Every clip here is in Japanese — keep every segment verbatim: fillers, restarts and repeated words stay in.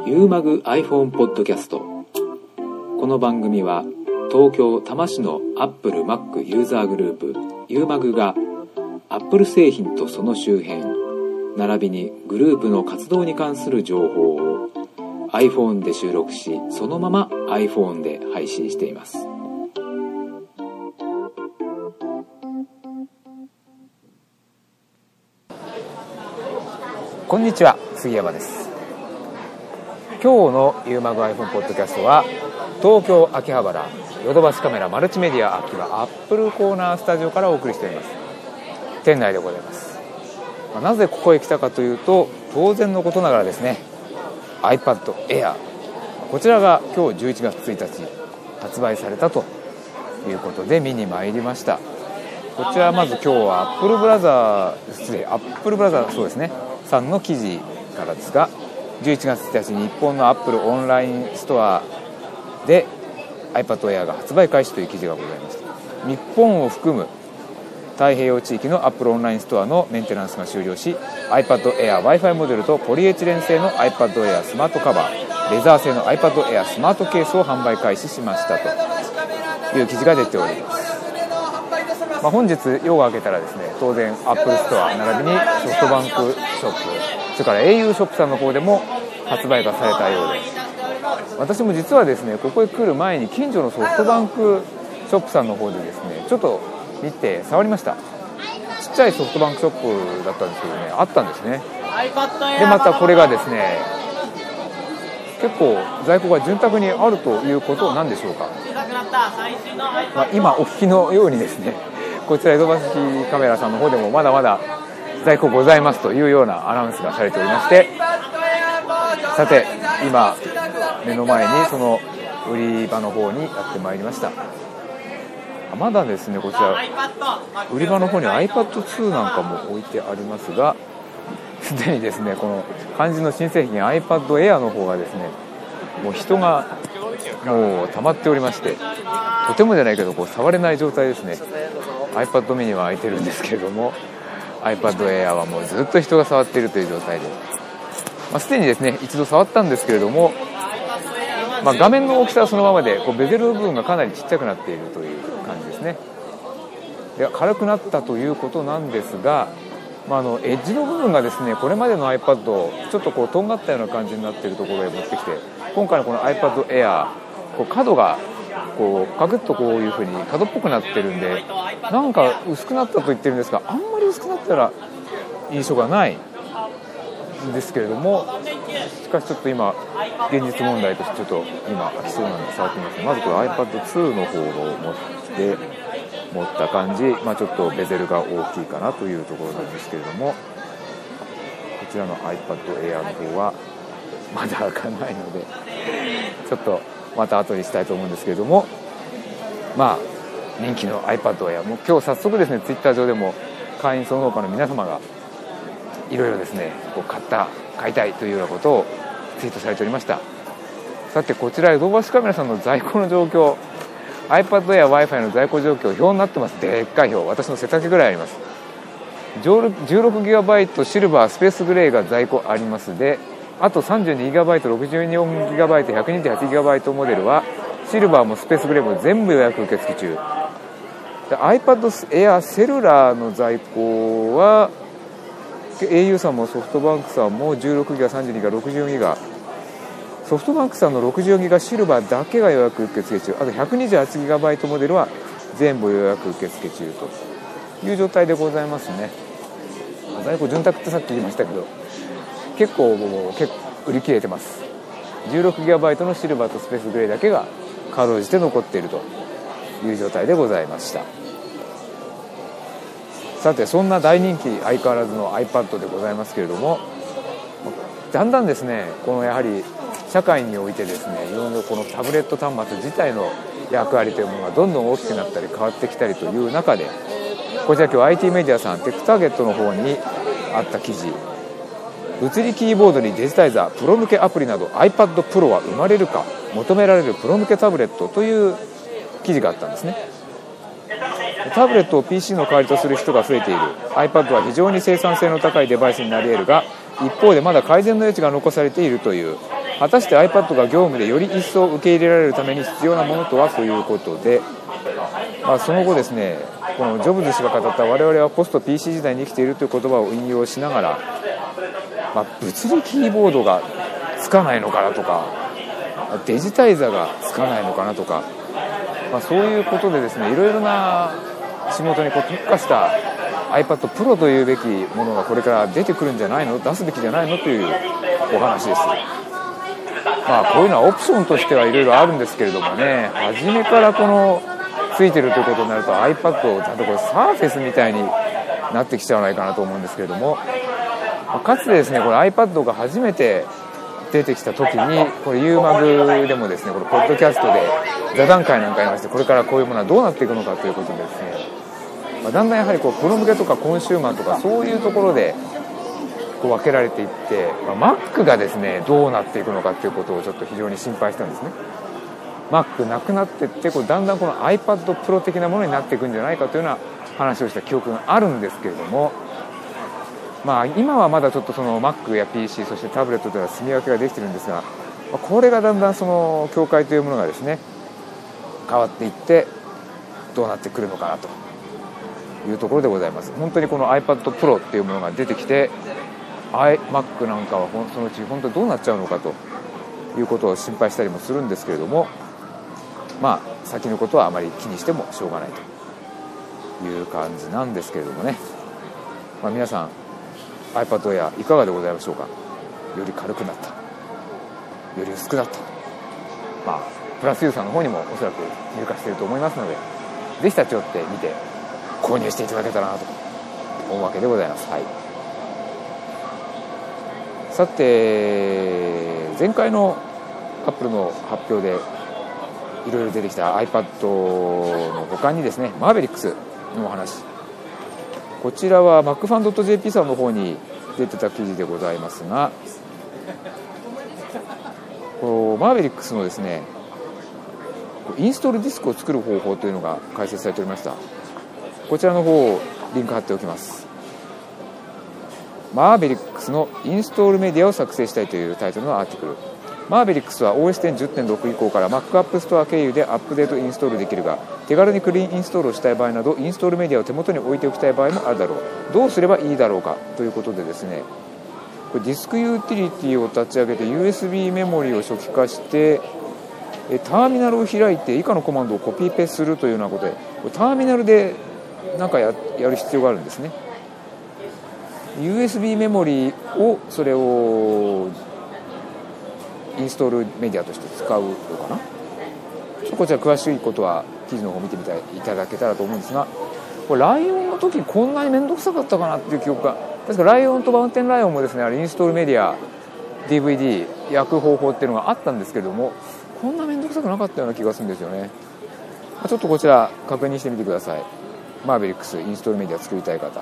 ユーマグ iPhone ポッドキャスト。この番組は東京多摩市の Apple Mac ユーザーグループユーマグが Apple 製品とその周辺並びにグループの活動に関する情報を iPhone で収録し、そのまま iPhone で配信しています。 こんにちは、杉山です。今日のユーマグ iPhone ポッドキャストは東京秋葉原ヨドバシカメラマルチメディア秋葉アップルコーナースタジオからお送りしております。店内でございます。なぜここへ来たかというと、当然のことながらですね、 iPad Air こちらが今日じゅういちがつついたち発売されたということで見に参りました。こちらまず今日はアップルブラザー失礼アップルブラザーそうですねさんの記事からですが、じゅういちがつついたち日本のアップルオンラインストアで iPad Air が発売開始という記事がございました。日本を含む太平洋地域のアップルオンラインストアのメンテナンスが終了し、 iPad Air Wi-Fi モデルとポリエチレン製の iPad Air スマートカバー、レザー製の iPad Air スマートケースを販売開始しましたという記事が出ております。まあ、本日夜が明けたらですね、当然アップルストア並びにソフトバンクショップ、それから エーユー ショップさんの方でも発売がされたようで、私も実はですねここへ来る前に近所のソフトバンクショップさんの方でですねちょっと見て触りました。ちっちゃいソフトバンクショップだったんですけどね、あったんですね。でまたこれがですね結構在庫が潤沢にあるということなんでしょうか。まあ、今お聞きのようにですね、こちらヨドバシカメラさんの方でもまだまだ在庫ございますというようなアナウンスがされておりまして、さて今目の前にその売り場の方にやってまいりました。まだですねこちら売り場の方に アイパッドツー なんかも置いてありますが、すでにですねこの肝心の新製品 iPad Air の方がですねもう人がもう溜まっておりまして、とてもじゃないけどこう触れない状態ですね。 iPad mini は空いてるんですけれども iPad Air はもうずっと人が触っているという状態で、まあ、すでにですね一度触ったんですけれども、まあ、画面の大きさはそのままでこうベゼル部分がかなりちっちゃくなっているという感じですね。で軽くなったということなんですが、まあ、あのエッジの部分がですねこれまでの iPad ちょっとこうとんがったような感じになっているところへ持ってきて、今回のこの iPad Air こう角がこうカクッとこういう風に角っぽくなってるんで、なんか薄くなったと言ってるんですが、あんまり薄くなったら印象がないんですけれども、しかしちょっと今現実問題としてちょっと今開きそうなんで触ってみます。まずこれ アイパッドツー の方を持って持った感じ、まあ、ちょっとベゼルが大きいかなというところなんですけれども、こちらの iPad Air の方はまだ開かないのでちょっとまた後にしたいと思うんですけれども、まあ人気の iPad Air も今日早速ですねツイッター上でも会員その他の皆様がいろいろですねこう買った買いたいというようなことをツイートされておりました。さてこちらヨドバシカメラさんの在庫の状況、 iPad Air Wi-Fi の在庫状況表になってます。でっかい表、私の背丈ぐらいあります。 じゅうろくギガバイト シルバースペースグレーが在庫ありますで、あと さんじゅうにギガバイト ろくじゅうよんギガバイト ひゃくにじゅうはちギガバイト モデルはシルバーもスペースグレーも全部予約受付中で、 iPad Air セルラーの在庫は エーユー さんもソフトバンクさんもじゅうろくギガ、さんじゅうにギガ、ろくじゅうよんギガ、ソフトバンクさんのろくじゅうよんギガシルバーだけが予約受付中、あと ひゃくにじゅうはちギガバイト モデルは全部予約受付中という状態でございますね。在庫潤沢ってさっき言いましたけど結構もう結構売り切れてます。 じゅうろくギガバイト のシルバーとスペースグレーだけがかろうじて残っているという状態でございました。さてそんな大人気相変わらずの iPad でございますけれども、だんだんですねこのやはり社会においてですねいろいろこのタブレット端末自体の役割というものがどんどん大きくなったり変わってきたりという中で、こちら今日 アイティー メディアさんテックターゲットの方にあった記事、物理キーボードにデジタイザー、プロ向けアプリなど iPad Pro は生まれるか、求められるプロ向けタブレットという記事があったんですね。タブレットを ピーシー の代わりとする人が増えている。 iPad は非常に生産性の高いデバイスになり得るが、一方でまだ改善の余地が残されているという果たして iPad が業務でより一層受け入れられるために必要なものとはということで、まあ、その後ですね、このジョブズ氏が語った我々はポスト ピーシー 時代に生きているという言葉を引用しながら、まあ、物理キーボードがつかないのかなとか、デジタイザーがつかないのかなとか、まあ、そういうことでですね、いろいろな仕事にこう特化した iPad Pro というべきものがこれから出てくるんじゃないの、出すべきじゃないのというお話です。まあ、こういうのはオプションとしてはいろいろあるんですけれどもね、初めからこのついてるということになると iPad をちゃんとこれサーフェスみたいになってきちゃわないかなと思うんですけれども、かつてですね、これ iPad が初めて出てきた時に、これ ユーマグでもですね、これポッドキャストで座談会なんかありまして、これからこういうものはどうなっていくのかということでですね、まあ、だんだんやはりこうプロ向けとかコンシューマーとかそういうところでこう分けられていって、まあ、Mac がですねどうなっていくのかということをちょっと非常に心配したんですね。 Mac なくなっていって、こうだんだんこの iPad Pro 的なものになっていくんじゃないかというような話をした記憶があるんですけれども、まあ、今はまだちょっとその Mac や ピーシー そしてタブレットでは住み分けができているんですが、これがだんだんその境界というものがですね変わっていってどうなってくるのかなというところでございます。本当にこの iPad Pro っていうものが出てきて iMac なんかはそのうち本当にどうなっちゃうのかということを心配したりもするんですけれども、まあ先のことはあまり気にしてもしょうがないという感じなんですけれどもね、まあ、皆さん iPad Air いかがでございましょうか。より軽くなった、より薄くなった、まあプラスユーザーの方にもおそらく入荷していると思いますので、ぜひ立ち寄ってみて購入していただけたらなと思うわけでございます。はい、さて前回のアップルの発表でいろいろ出てきた iPad の他にですね、マーベリックスのお話、こちらは マックファン .jp さんの方に出てた記事でございますが、このマーベリックスのですねインストールディスクを作る方法というのが解説されておりました。こちらの方をリンク貼っておきます。マーベリックスのインストールメディアを作成したいというタイトルのアーティクル。マーベリックスは オーエステンじゅってんろく 以降から Mac App Store 経由でアップデートインストールできるが、手軽にクリーンインストールをしたい場合などインストールメディアを手元に置いておきたい場合もあるだろう。どうすればいいだろうかということでですね、これディスクユーティリティを立ち上げて ユーエスビー メモリを初期化してターミナルを開いて以下のコマンドをコピペするというようなことで、ターミナルでなんか や, やる必要があるんですね。 ユーエスビー メモリをそれをインストールメディアとして使うのかな。こちら詳しいことは記事の方を見てみていただけたらと思うんですが、これライオンの時こんなに面倒くさかったかなっていう記憶が、確かライオンとマウンテンライオンもですね、あれインストールメディア ディーブイディー 焼く方法っていうのがあったんですけれども、こんな面倒くさくなかったような気がするんですよね。ちょっとこちら確認してみてください。マーベリックスインストールメディア作りたい方。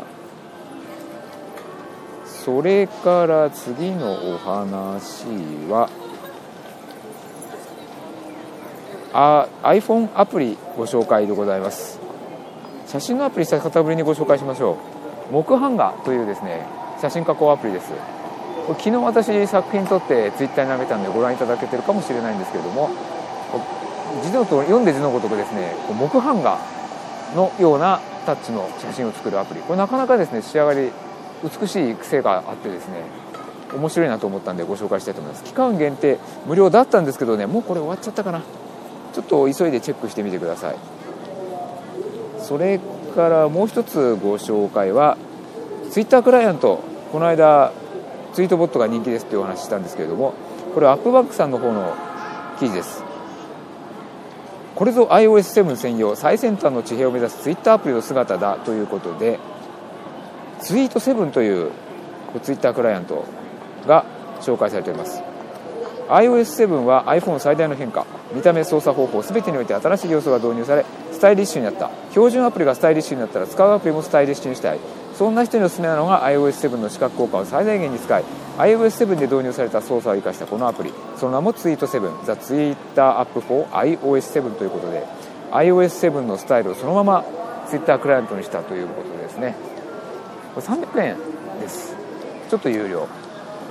それから次のお話はあ iPhone アプリご紹介でございます。写真のアプリ久方ぶりにご紹介しましょう。木版画というですね写真加工アプリです。これ昨日私作品撮ってツイッターに上げたんでご覧いただけてるかもしれないんですけれども、字のと読んで字のごとくですね木版画のようなタッチの写真を作るアプリ、これなかなかですね仕上がり美しい癖があってですね面白いなと思ったんでご紹介したいと思います。期間限定無料だったんですけどね、もうこれ終わっちゃったかな。ちょっと急いでチェックしてみてください。それからもう一つご紹介はツイッタークライアント、この間ツイートボットが人気ですっていうお話したんですけれども、これはアップバックさんの方の記事です。これぞ アイオーエスセブン 専用最先端の地平を目指すツイッターアプリの姿だということで、ツイートセブンというツイッタークライアントが紹介されております。 アイオーエスセブン は iPhone 最大の変化、見た目操作方法全てにおいて新しい要素が導入されスタイリッシュになった。標準アプリがスタイリッシュになったら使うアプリもスタイリッシュにしたい。そんな人におすすめなのが アイオーエスセブン の視覚効果を最大限に使い アイオーエスセブン で導入された操作を生かしたこのアプリ、その名もツイートセブン The Twitter App for アイオーエスセブン ということで アイオーエスセブン のスタイルをそのまま Twitter クライアントにしたということですね。これさんびゃくえんです。ちょっと有料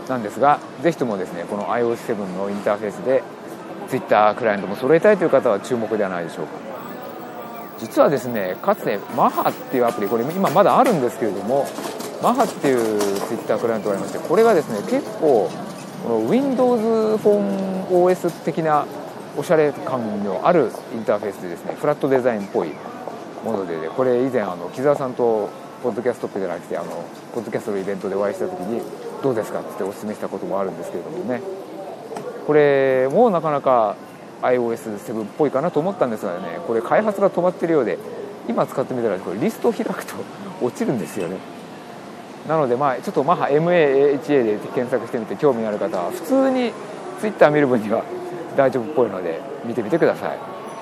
なんですが、ぜひともですねこの アイオーエスセブン のインターフェースで Twitter クライアントも揃えたいという方は注目ではないでしょうか。実はですねかつてマハっていうアプリ、これ今まだあるんですけれども、マハっていう Twitter クライアントがありまして、これがですね結構この Windows フォン オーエス 的なおしゃれ感のあるインターフェースでですね、フラットデザインっぽいもので、ね、これ以前あの木澤さんとポッドキャストじゃなくてあのポッドキャストのイベントでお会いした時にどうですかってお勧めしたこともあるんですけれどもね、これもなかなか アイオーエスセブン っぽいかなと思ったんですがね、これ開発が止まってるようで、今使ってみたらこれリストを開くと落ちるんですよね。なのでまあちょっとマハ エムエーエイチエー で検索してみて興味のある方は普通に Twitter 見る分には大丈夫っぽいので見てみてください。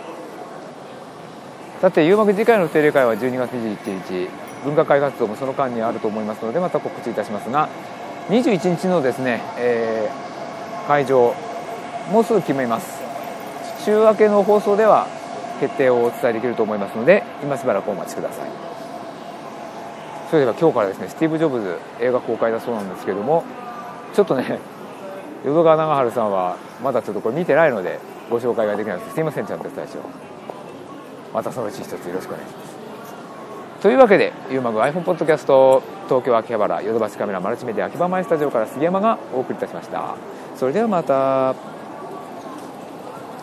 さて、ゆうまく次回の定例会はじゅうにがつにじゅういちにち、文化会活動もその間にあると思いますのでまた告知いたしますが、にじゅういちにちのですね、えー、会場もうすぐ決めます。週明けの放送では決定をお伝えできると思いますので今しばらくお待ちください。それでは今日からですねスティーブ・ジョブズ映画公開だそうなんですけども、ちょっとね淀川長春さんはまだちょっとこれ見てないのでご紹介ができないのですいません。ちゃんと最初またそのうち一つよろしくお願いします。というわけでユーマグ iPhone ポッドキャスト、東京秋葉原ヨドバシカメラマルチメディア秋葉前スタジオから杉山がお送りいたしました。それではまた。